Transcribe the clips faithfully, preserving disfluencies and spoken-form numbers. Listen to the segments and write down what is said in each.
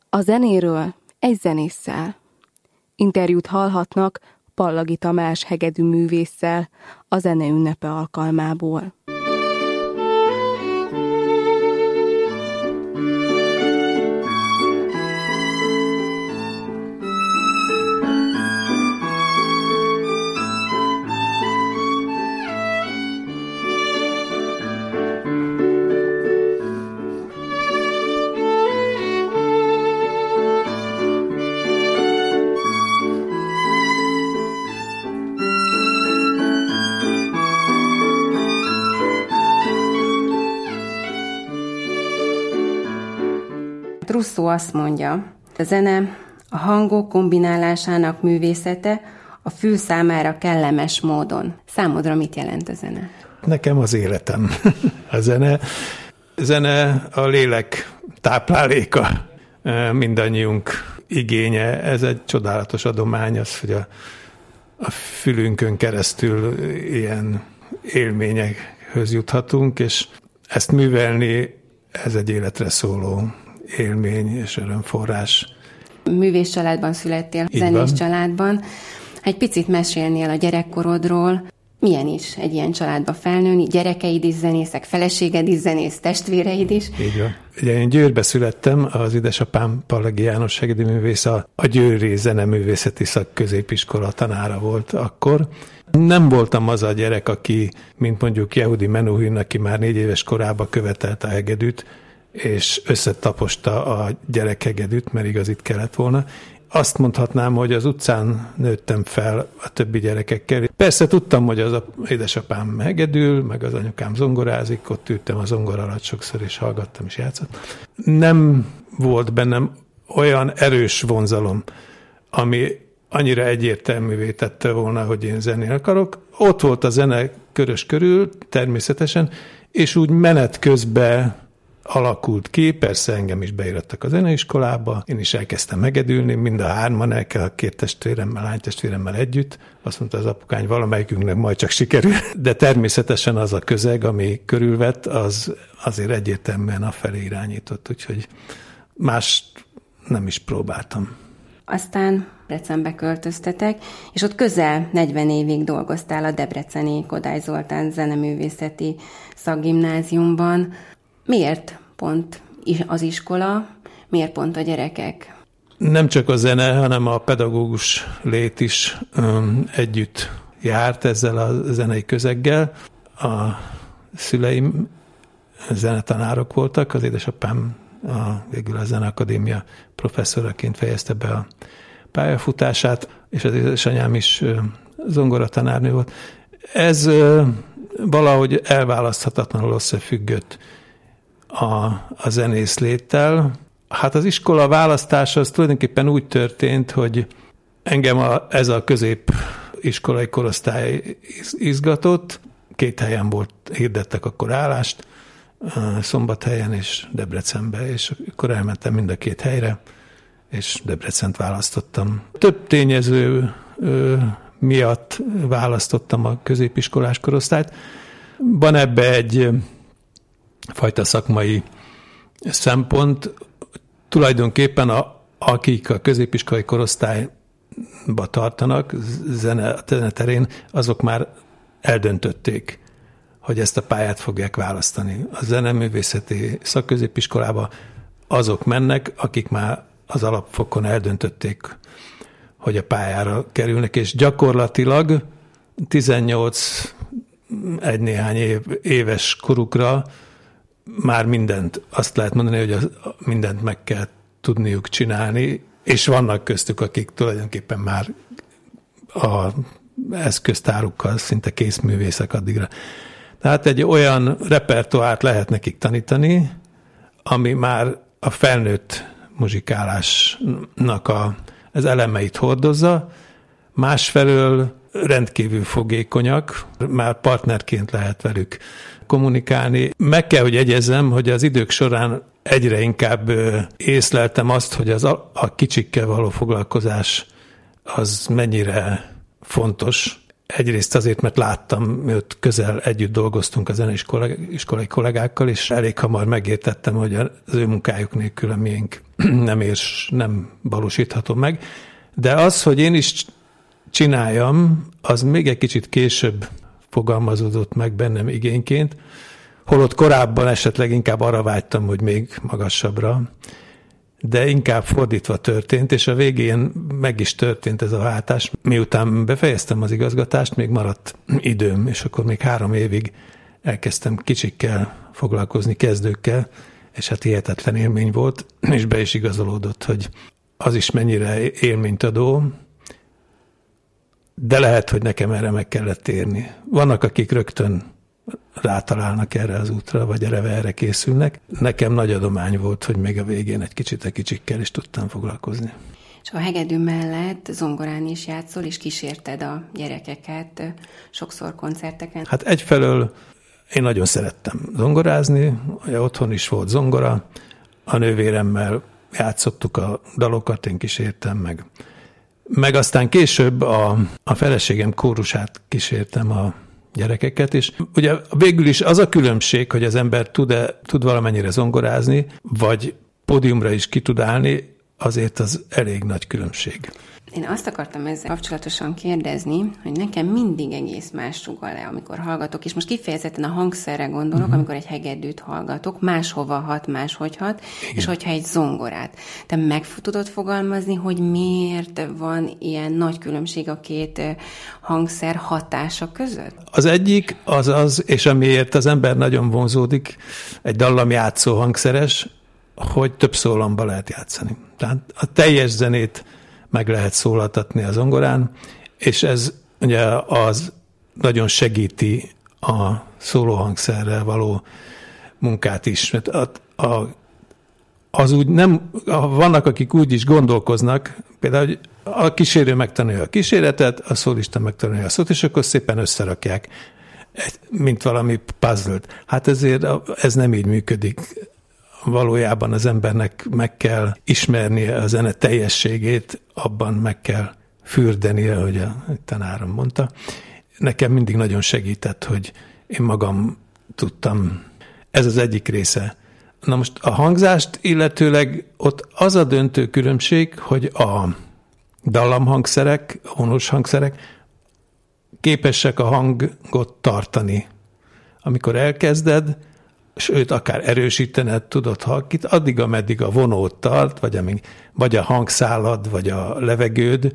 A zenéről egy zenésszel. Interjút hallhatnak Pallagi Tamás hegedűművésszel a zene ünnepe alkalmából. Rousseau azt mondja, a zene a hangok kombinálásának művészete a fül számára kellemes módon. Számodra mit jelent a zene? Nekem az életem. A zene, zene a lélek tápláléka, mindannyiunk igénye. Ez egy csodálatos adomány, az, hogy a, a fülünkön keresztül ilyen élményekhöz juthatunk, és ezt művelni, ez egy életre szóló élmény és örömforrás. Művész családban születtél, így zenés van. Családban. Egy picit mesélnél a gyerekkorodról. Milyen is egy ilyen családba felnőni? Gyerekeid is zenészek, feleséged is zenész, testvéreid is. Így van. Ugye én Győrbe születtem, az édesapám Pallagi János hegedűművész, a, a Győri Zeneművészeti Szakközépiskola tanára volt akkor. Nem voltam az a gyerek, aki, mint mondjuk Yehudi Menuhin, aki már négy éves korában követelte a hegedűt, és összetaposta a gyerekhegedűt, mert igaz itt kellett volna. Azt mondhatnám, hogy az utcán nőttem fel a többi gyerekekkel. Persze tudtam, hogy az édesapám hegedül, meg az anyukám zongorázik, ott ültem a zongora alatt sokszor, és hallgattam, és játszottam. Nem volt bennem olyan erős vonzalom, ami annyira egyértelművé tette volna, hogy én zenélni akarok. Ott volt a zene körös körül, természetesen, és úgy menet közben alakult ki, persze engem is beírattak a zeneiskolába, én is elkezdtem megedülni, mind a hárman, el kell a két testvéremmel, lánytestvéremmel együtt. Azt mondta az apukány, valamelyikünknek majd csak sikerül. De természetesen az a közeg, ami körülvett, az azért egyértelműen afelé irányított, úgyhogy más nem is próbáltam. Aztán Debrecenbe költöztetek, és ott közel negyven évig dolgoztál a debreceni Kodály Zoltán Zeneművészeti Szakgimnáziumban. Miért pont az iskola, miért pont a gyerekek? Nem csak a zene, hanem a pedagógus lét is um, együtt járt ezzel a zenei közeggel. A szüleim zenetanárok voltak, az édesapám a, végül a Zeneakadémia professzoraként fejezte be a pályafutását, és az édesanyám is uh, zongoratanárnő volt. Ez uh, valahogy elválaszthatatlanul összefüggött A, a zenész léttel. Hát az iskola választása az tulajdonképpen úgy történt, hogy engem a, ez a középiskolai korosztály izgatott. Két helyen volt, hirdettek akkor állást, Szombathelyen és Debrecenbe, és akkor elmentem mind a két helyre, és Debrecent választottam. Több tényező ö, miatt választottam a középiskolás korosztályt. Van ebbe egy fajta szakmai szempont. Tulajdonképpen a, akik a középiskolai korosztályba tartanak zene, zene terén, azok már eldöntötték, hogy ezt a pályát fogják választani. A zeneművészeti szakközépiskolába azok mennek, akik már az alapfokon eldöntötték, hogy a pályára kerülnek, és gyakorlatilag tizennyolc egy néhány év, éves korukra már mindent, azt lehet mondani, hogy az, mindent meg kell tudniuk csinálni, és vannak köztük, akik tulajdonképpen már a eszköztárukkal szinte készművészek addigra. Tehát egy olyan repertoárt lehet nekik tanítani, ami már a felnőtt muzsikálásnak a, az elemeit hordozza, másfelől rendkívül fogékonyak, már partnerként lehet velük kommunikálni. Meg kell, hogy jegyezzem, hogy az idők során egyre inkább észleltem azt, hogy az a, a kicsikkel való foglalkozás az mennyire fontos. Egyrészt azért, mert láttam, hogy közel együtt dolgoztunk a zeneiskolai kollégákkal, és elég hamar megértettem, hogy az ő munkájuk nélkül a miénk nem érs, nem valósíthatom meg. De az, hogy én is csináljam, az még egy kicsit később fogalmazódott meg bennem igényként, holott korábban esetleg inkább arra vágytam, hogy még magasabbra, de inkább fordítva történt, és a végén meg is történt ez a váltás. Miután befejeztem az igazgatást, még maradt időm, és akkor még három évig elkezdtem kicsikkel foglalkozni, kezdőkkel, és hát hihetetlen élmény volt, és be is igazolódott, hogy az is mennyire élményt adó, de lehet, hogy nekem erre meg kellett térni. Vannak, akik rögtön rátalálnak erre az útra, vagy erre, erre készülnek. Nekem nagy adomány volt, hogy még a végén egy kicsit a kicsikkel is tudtam foglalkozni. És a hegedű mellett zongorán is játszol, és kísérted a gyerekeket sokszor koncerteken. Hát egyfelől én nagyon szerettem zongorázni, otthon is volt zongora, a nővéremmel játszottuk a dalokat, én kísértem meg. Meg aztán később a, a feleségem kórusát kísértem a gyerekeket, és ugye végül is az a különbség, hogy az ember tud-e, tud valamennyire zongorázni, vagy pódiumra is ki tud állni, azért az elég nagy különbség. Én azt akartam ezzel kapcsolatosan kérdezni, hogy nekem mindig egész más sugall le, amikor hallgatok, és most kifejezetten a hangszerre gondolok, uh-huh. amikor egy hegedűt hallgatok, máshova hat, máshogy hat, igen. És hogyha egy zongorát. Te meg tudod fogalmazni, hogy miért van ilyen nagy különbség a két hangszer hatása között? Az egyik az az, és amiért az ember nagyon vonzódik, egy dallamjátszó hangszeres, hogy több szólamba lehet játszani. Tehát a teljes zenét meg lehet szólaltatni a zongorán, és ez ugye az nagyon segíti a szólóhangszerrel való munkát is. Mert a, a, az úgy nem, vannak, akik úgy is gondolkoznak, például, hogy a kísérő megtanulja a kíséretet, a szólista megtanulja a szót, és akkor szépen összerakják, mint valami puzzle-t. Hát ezért ez nem így működik. Valójában az embernek meg kell ismernie a zene teljességét, abban meg kell fürdenie, ahogy a tanárom mondta. Nekem mindig nagyon segített, hogy én magam tudtam. Ez az egyik része. Na most a hangzást illetőleg ott az a döntő különbség, hogy a dallamhangszerek, a vonós hangszerek képesek a hangot tartani. Amikor elkezded, sőt, akár erősítened tudod halkít, addig, ameddig a vonót tart, vagy, amíg, vagy a hangszálad, vagy a levegőd,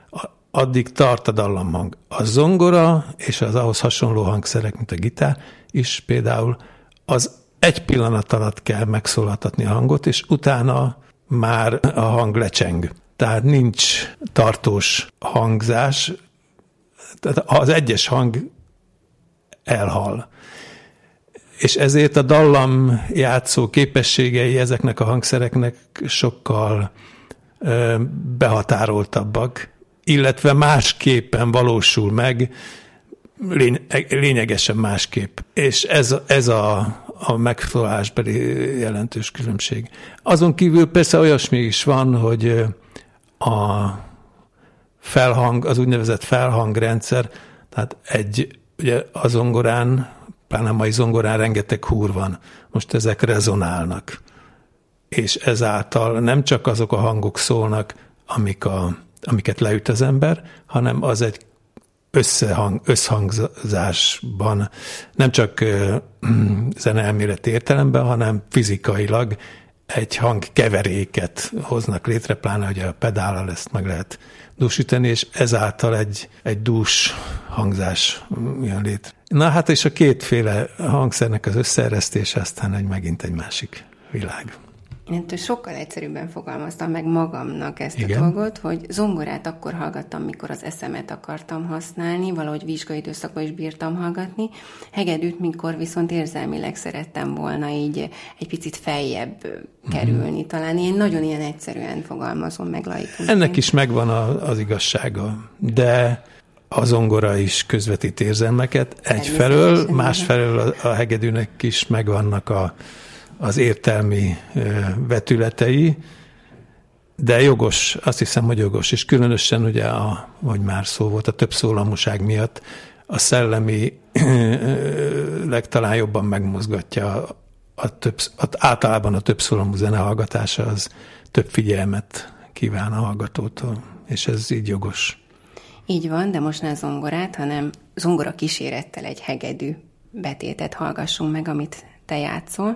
addig tart a dallamhang. A zongora és az ahhoz hasonló hangszerek, mint a gitár is például, az egy pillanat alatt kell megszólaltatni a hangot, és utána már a hang lecseng. Tehát nincs tartós hangzás, tehát az egyes hang elhal. És ezért a dallam játszó képességei ezeknek a hangszereknek sokkal ö, behatároltabbak, illetve másképpen valósul meg, lény, lényegesen másképp. És ez, ez a, a megszólásbeli jelentős különbség. Azon kívül persze olyasmi is van, hogy a felhang, az úgynevezett felhangrendszer, tehát egy, ugye a zongorán, pláne a mai zongorán rengeteg húr van. Most ezek rezonálnak. És ezáltal nem csak azok a hangok szólnak, amik a, amiket leüt az ember, hanem az egy összehang, összhangzásban nem csak zeneelméleti értelemben, hanem fizikailag egy hangkeveréket hoznak létre, pláne hogy a pedállal ezt meg lehet dúsítani, és ezáltal egy, egy dús hangzás jön létre. Na hát és a kétféle hangszernek az összeeresztése aztán egy, megint egy másik világ. Én sokkal egyszerűbben fogalmaztam meg magamnak ezt Igen. a dolgot, hogy zongorát akkor hallgattam, mikor az eszemet akartam használni, valahogy vizsgai időszakban is bírtam hallgatni, hegedűt, mikor viszont érzelmileg szerettem volna így egy picit feljebb kerülni. Mm-hmm. Talán én nagyon ilyen egyszerűen fogalmazom meg laikusként. Ennek is megvan a, az igazsága, de a zongora is közvetít érzelmeket egyfelől, másfelől a, a hegedűnek is megvannak a az értelmi vetületei, de jogos, azt hiszem, hogy jogos, és különösen ugye, a, hogy már szó volt, a többszólamúság miatt a szellemi legtalán jobban megmozgatja a több, a, általában a többszólamú zenehallgatása az több figyelmet kíván a hallgatótól, és ez így jogos. Így van, de most nem zongorát, hanem zongora kísérettel egy hegedű betétet hallgassunk meg, amit te játszol.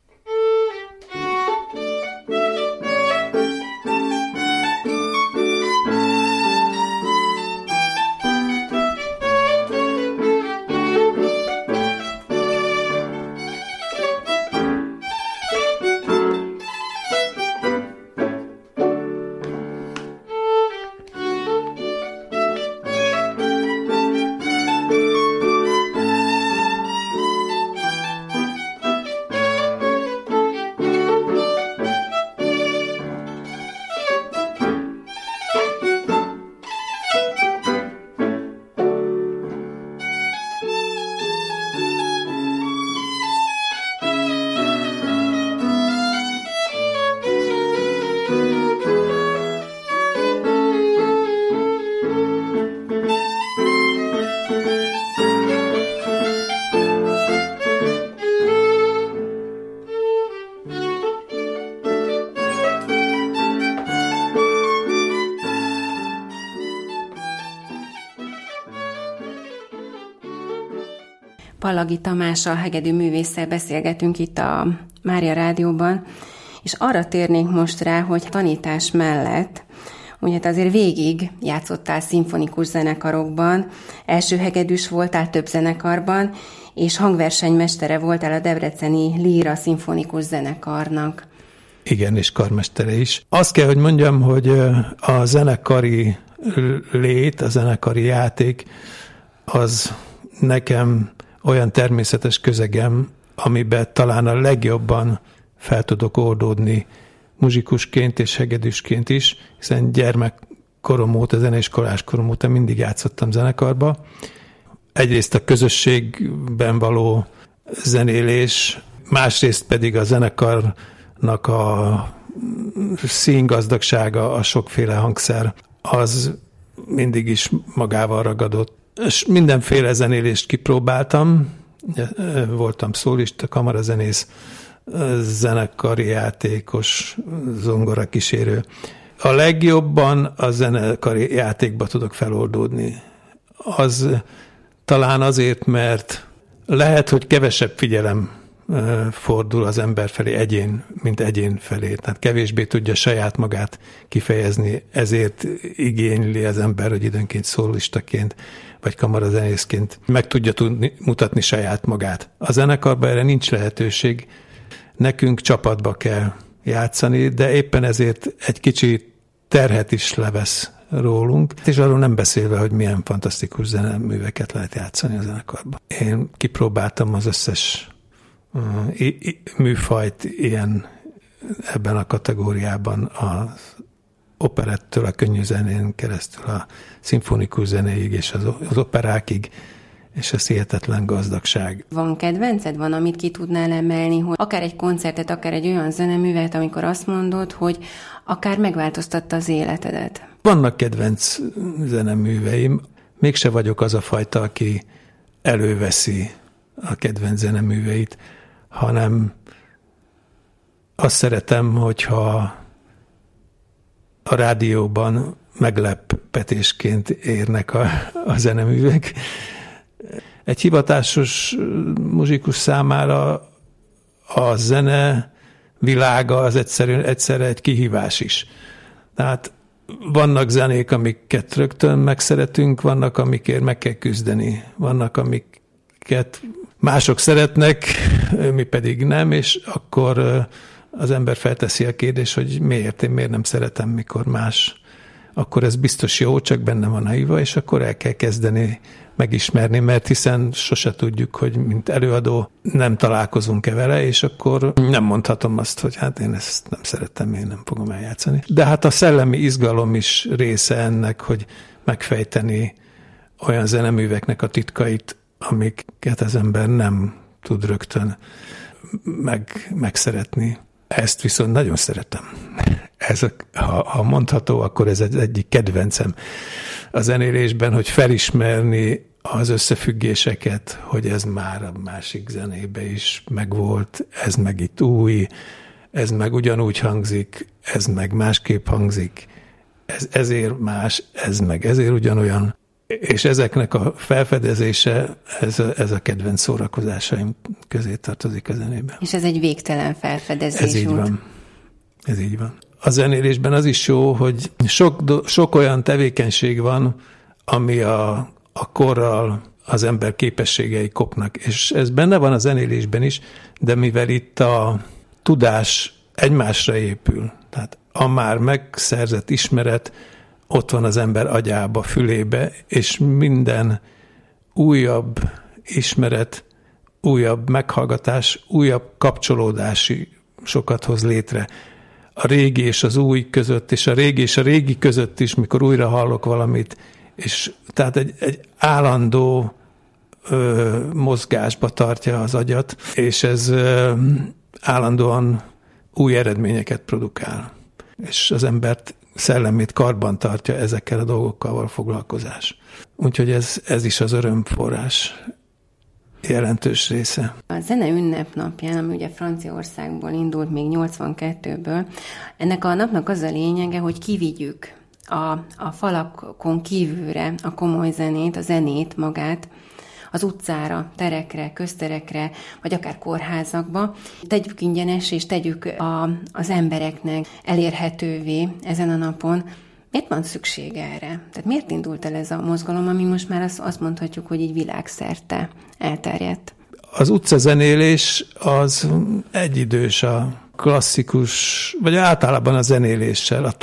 Pallagi Tamással, hegedű művésszel beszélgetünk itt a Mária Rádióban, és arra térnénk most rá, hogy tanítás mellett, ugye azért végig játszottál szimfonikus zenekarokban, első hegedűs voltál több zenekarban, és hangversenymestere voltál a debreceni Líra szimfonikus zenekarnak. Igen, és karmestere is. Azt kell, hogy mondjam, hogy a zenekari lét, a zenekari játék, az nekem olyan természetes közegem, amiben talán a legjobban fel tudok oldódni muzsikusként és hegedűsként is, hiszen gyermekkorom óta, zeneiskolás korom óta mindig játszottam zenekarba. Egyrészt a közösségben való zenélés, másrészt pedig a zenekarnak a színgazdagsága, a sokféle hangszer, az mindig is magával ragadott. És mindenféle zenélést kipróbáltam, voltam szólista, kamarazenész, zenekari játékos, zongora kísérő. A legjobban a zenekari játékba tudok feloldódni. Az talán azért, mert lehet, hogy kevesebb figyelem fordul az ember felé egyén, mint egyén felé. Tehát kevésbé tudja saját magát kifejezni, ezért igényli az ember, hogy időnként szólistaként vagy kamarazenészként meg tudja tudni, mutatni saját magát. A zenekarban erre nincs lehetőség, nekünk csapatba kell játszani, de éppen ezért egy kicsi terhet is levesz rólunk, és arról nem beszélve, hogy milyen fantasztikus zeneműveket lehet játszani a zenekarban. Én kipróbáltam az összes uh, i- i- műfajt ilyen ebben a kategóriában, az operettől, a könnyű zenén keresztül a szimfonikus zenéig és az, az operákig, és ez hihetetlen gazdagság. Van kedvenced? Van, amit ki tudnál emelni, hogy akár egy koncertet, akár egy olyan zeneművet, amikor azt mondod, hogy akár megváltoztatta az életedet? Vannak kedvenc zeneműveim, mégse vagyok az a fajta, aki előveszi a kedvenc zeneműveit, hanem azt szeretem, hogyha a rádióban meglepetésként érnek a, a zeneművek. Egy hivatásos muzsikus számára a zene világa az egyszerűen, egyszerre egy kihívás is. Tehát vannak zenék, amiket rögtön megszeretünk, vannak, amikért meg kell küzdeni, vannak, amiket mások szeretnek, mi pedig nem, és akkor az ember felteszi a kérdést, hogy miért, én miért nem szeretem, mikor más. Akkor ez biztos jó, csak benne van a hiva, és akkor el kell kezdeni megismerni, mert hiszen sose tudjuk, hogy mint előadó nem találkozunk-e vele, és akkor nem mondhatom azt, hogy hát én ezt nem szeretem, én nem fogom eljátszani. De hát a szellemi izgalom is része ennek, hogy megfejteni olyan zeneműveknek a titkait, amiket az ember nem tud rögtön meg, megszeretni. Ezt viszont nagyon szeretem. Ez, a, ha, ha mondható, akkor ez egy egyik kedvencem a zenélésben, hogy felismerni az összefüggéseket, hogy ez már a másik zenébe is megvolt, ez meg itt új, ez meg ugyanúgy hangzik, ez meg másképp hangzik, ez ezért más, ez meg ezért ugyanolyan. És ezeknek a felfedezése, ez a, ez a kedvenc szórakozásaim közé tartozik a zenében. És ez egy végtelen felfedezés. Ez így út. van. Ez így van. A zenélésben az is jó, hogy sok, sok olyan tevékenység van, ami a, a korral az ember képességei kopnak. És ez benne van a zenélésben is, de mivel itt a tudás egymásra épül, tehát a már megszerzett ismeret ott van az ember agyába, fülébe, és minden újabb ismeret, újabb meghallgatás, újabb kapcsolódási sokat hoz létre. A régi és az új között, és a régi és a régi között is, mikor újra hallok valamit, és tehát egy, egy állandó ö, mozgásba tartja az agyat, és ez ö, állandóan új eredményeket produkál. És az embert szellemét karban tartja ezekkel a dolgokkal való foglalkozás. Úgyhogy ez, ez is az örömforrás jelentős része. A zene ünnepnapján, ami ugye Franciaországból indult még nyolcvankettőből, ennek a napnak az a lényege, hogy kivigyük a, a falakon kívülre a komoly zenét, a zenét magát, az utcára, terekre, közterekre, vagy akár kórházakba. Tegyük ingyenes, és tegyük a, az embereknek elérhetővé ezen a napon. Miért van szükség erre? Tehát miért indult el ez a mozgalom, ami most már azt, azt mondhatjuk, hogy így világszerte elterjedt? Az utcazenélés az egyidős a klasszikus, vagy általában a zenéléssel, a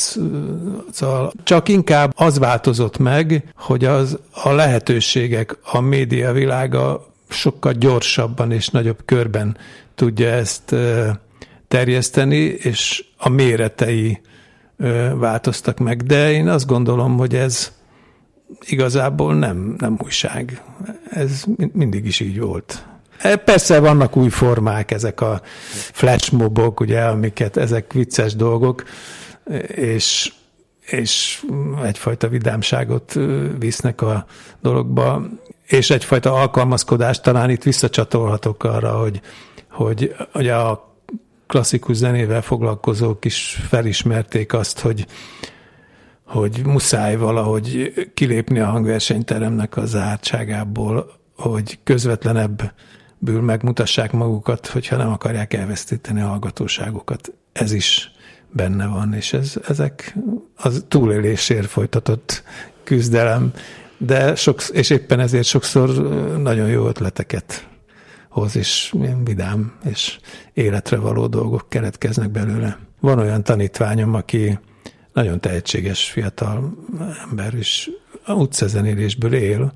tánccal. Csak inkább az változott meg, hogy az, a lehetőségek, a média világa sokkal gyorsabban és nagyobb körben tudja ezt terjeszteni, és a méretei változtak meg. De én azt gondolom, hogy ez igazából nem, nem újság. Ez mindig is így volt. Persze vannak új formák, ezek a flashmobok, ugye, amiket, ezek vicces dolgok, és, és egyfajta vidámságot visznek a dologba, és egyfajta alkalmazkodást talán itt visszacsatolhatok arra, hogy, hogy, hogy a klasszikus zenével foglalkozók is felismerték azt, hogy, hogy muszáj valahogy kilépni a hangversenyteremnek a zártságából, hogy közvetlenebb ből megmutassák magukat, hogyha nem akarják elvesztíteni a hallgatóságokat. Ez is benne van, és ez, ezek az túlélésért folytatott küzdelem, de sok, és éppen ezért sokszor nagyon jó ötleteket hoz, és ilyen vidám és életre való dolgok keletkeznek belőle. Van olyan tanítványom, aki nagyon tehetséges fiatal ember, és utcazenélésből él,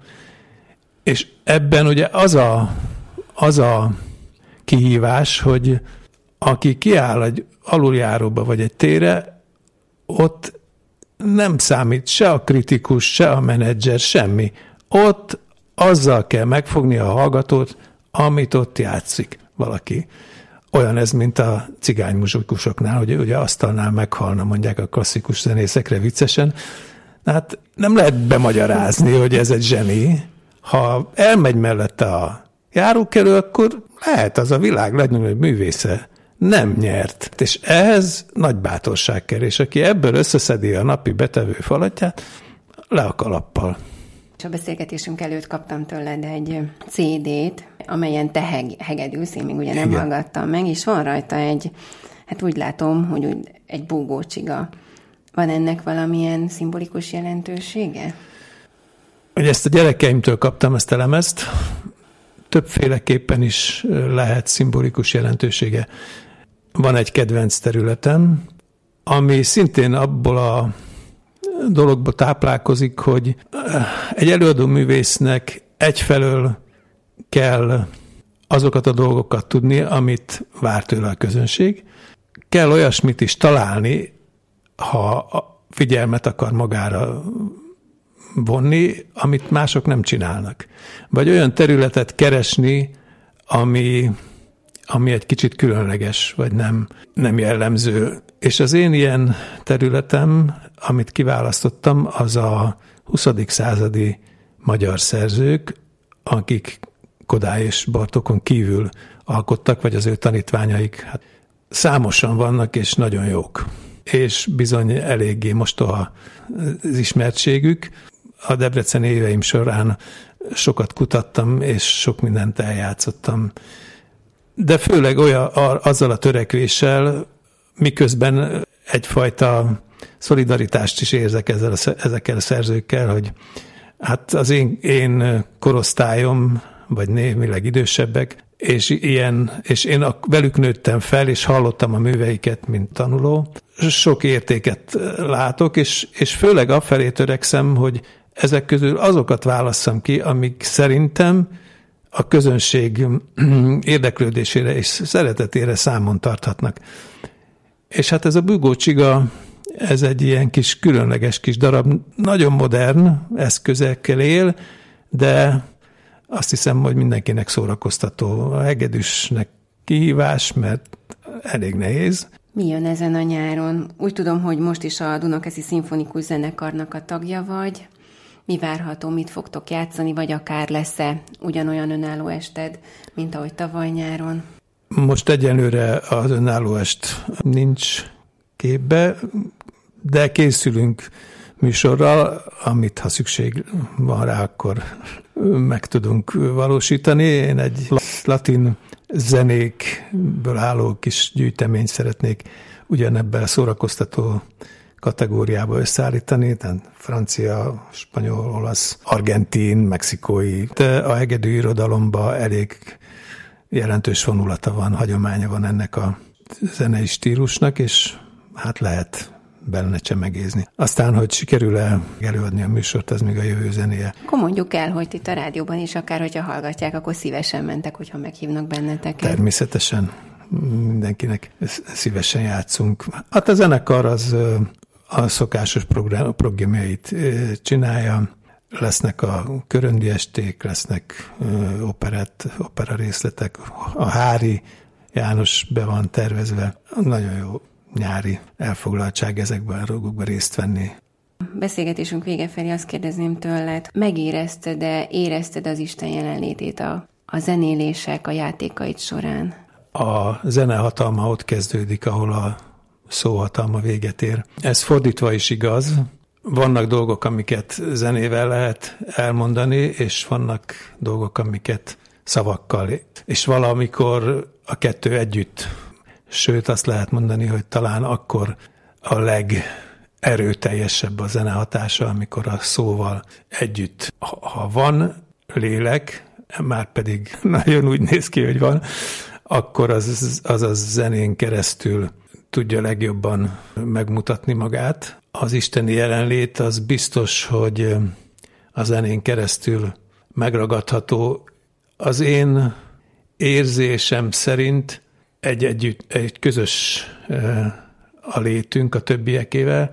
és ebben ugye az a az a kihívás, hogy aki kiáll egy aluljáróba vagy egy térre, ott nem számít se a kritikus, se a menedzser, semmi. Ott azzal kell megfogni a hallgatót, amit ott játszik valaki. Olyan ez, mint a cigánymuzsikusoknál, hogy ugye asztalnál meghalna, mondják a klasszikus zenészekre viccesen. Hát nem lehet bemagyarázni, hogy ez egy zseni. Ha elmegy mellette a járókelő, akkor lehet az a világ legnagyobb művésze. Nem nyert. És ehhez nagy bátorság kell, és aki ebből összeszedi a napi betevő falatját, le a kalappal. És a beszélgetésünk előtt kaptam tőled egy cé dét, amelyen te heg- hegedülsz, én még ugye nem Igen. hallgattam meg, és van rajta egy, hát úgy látom, hogy úgy egy búgócsiga. Van ennek valamilyen szimbolikus jelentősége? Ugye ezt a gyerekeimtől kaptam, ezt a lemezt. Többféleképpen is lehet szimbolikus jelentősége. Van egy kedvenc területem, ami szintén abból a dologból táplálkozik, hogy egy előadó művésznek egyfelől kell azokat a dolgokat tudni, amit vár tőle a közönség. Kell olyasmit is találni, ha a figyelmet akar magára vonni, amit mások nem csinálnak. Vagy olyan területet keresni, ami, ami egy kicsit különleges, vagy nem, nem jellemző. És az én ilyen területem, amit kiválasztottam, az a huszadik századi magyar szerzők, akik Kodály és Bartókon kívül alkottak, vagy az ő tanítványaik. Hát Számosan vannak, és nagyon jók. És bizony eléggé mostoha az ismertségük. A debreceni éveim során sokat kutattam, és sok mindent eljátszottam. De főleg olyan, azzal a törekvéssel, miközben egyfajta szolidaritást is érzek ezzel a, ezekkel a szerzőkkel, hogy hát az én, én korosztályom, vagy némileg idősebbek, és, ilyen, és én velük nőttem fel, és hallottam a műveiket, mint tanuló. Sok értéket látok, és, és főleg afelé törekszem, hogy ezek közül azokat válasszam ki, amik szerintem a közönség érdeklődésére és szeretetére számon tarthatnak. És hát ez a Bugó Csiga, ez egy ilyen kis különleges kis darab, nagyon modern eszközekkel él, de azt hiszem, hogy mindenkinek szórakoztató. A hegedűsnek kihívás, mert elég nehéz. Mi jön ezen a nyáron? Úgy tudom, hogy most is a Dunakeszi Szimfonikus Zenekarnak a tagja vagy. Mi várható, mit fogtok játszani, vagy akár lesz-e ugyanolyan önálló ested, mint ahogy tavaly nyáron? Most egyelőre az önálló est nincs képbe, de készülünk műsorral, amit ha szükség van rá, akkor meg tudunk valósítani. Én egy latin zenékből álló kis gyűjteményt szeretnék ugyanebben szórakoztató kategóriába összeállítani, tehát francia, spanyol, olasz, argentin, mexikói. De a hegedű irodalomban elég jelentős vonulata van, hagyománya van ennek a zenei stílusnak, és hát lehet benne csemegézni. Aztán, hogy sikerül-e előadni a műsort, az még a jövő zenéje. Akkor mondjuk el, hogy itt a rádióban is, akár hogyha hallgatják, akkor szívesen mentek, hogyha meghívnak benneteket. Természetesen mindenkinek szívesen játszunk. Hát a zenekar az a szokásos program, programjait csinálja, lesznek a köröndi esték, lesznek operett, opera részletek, a Hári János be van tervezve. Nagyon jó nyári elfoglaltság ezekben a dolgokban részt venni. Beszélgetésünk vége felé azt kérdezném tőled, megérezted-e, érezted az Isten jelenlétét a, a zenélések, a játékaid során? A zene hatalma ott kezdődik, ahol a szó hatalma véget ér. Ez fordítva is igaz. Vannak dolgok, amiket zenével lehet elmondani, és vannak dolgok, amiket szavakkal. És valamikor a kettő együtt. Sőt, azt lehet mondani, hogy talán akkor a legerőteljesebb a zene hatása, amikor a szóval együtt. Ha van lélek, már pedig nagyon úgy néz ki, hogy van, akkor az az a zenén keresztül tudja legjobban megmutatni magát. Az isteni jelenlét az biztos, hogy a zenén keresztül megragadható. Az én érzésem szerint egy, együtt, egy közös a létünk a többiekével.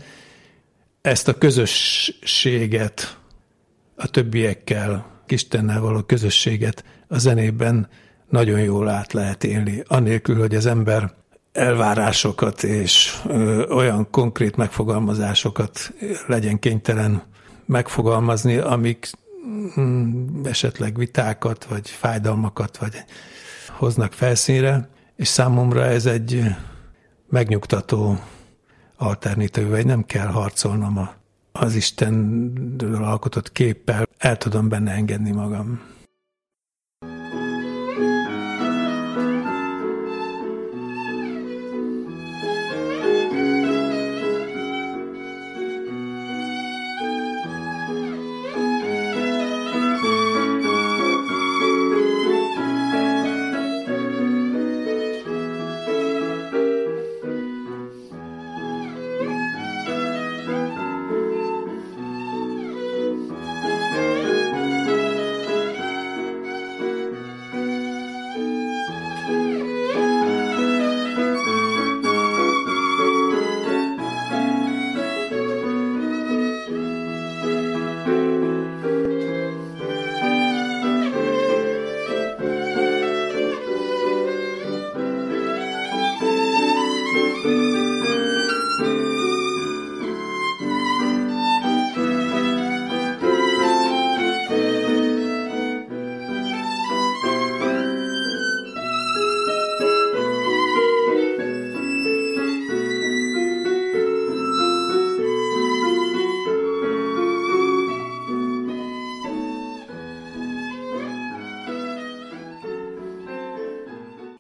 Ezt a közösséget a többiekkel, Istennel való közösséget a zenében nagyon jól át lehet élni, anélkül, hogy az ember elvárásokat és ö, olyan konkrét megfogalmazásokat legyen kénytelen megfogalmazni, amik mm, esetleg vitákat, vagy fájdalmakat, vagy hoznak felszínre, és számomra ez egy megnyugtató alternatív, vagy nem kell harcolnom a, az Istenről alkotott képpel, el tudom benne engedni magam.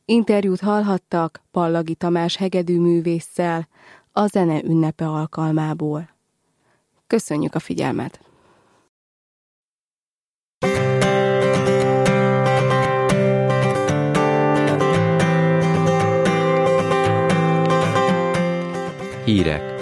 Interjút hallhattak Pallagi Tamás hegedűművésszel a zene ünnepe alkalmából. Köszönjük a figyelmet! Hírek.